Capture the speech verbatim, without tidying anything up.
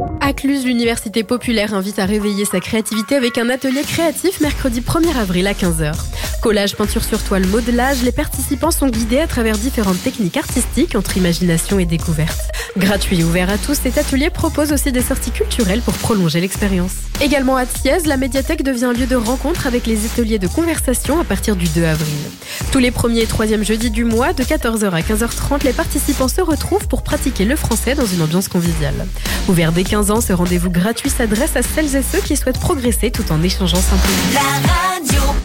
À Cluse, l'université populaire invite à réveiller sa créativité avec un atelier créatif mercredi premier avril à quinze heures. Collage, peinture sur toile, modelage, les participants sont guidés à travers différentes techniques artistiques entre imagination et découverte. Gratuit et ouvert à tous, cet atelier propose aussi des sorties culturelles pour prolonger l'expérience. Également à Thiès, la médiathèque devient un lieu de rencontre avec les ateliers de conversation à partir du deux avril. Tous les premiers et troisième jeudis du mois, de quatorze heures à quinze heures trente, les participants se retrouvent pour pratiquer le français dans une ambiance conviviale. Ouvert dès quinze ans, ce rendez-vous gratuit s'adresse à celles et ceux qui souhaitent progresser tout en échangeant simplement. La radio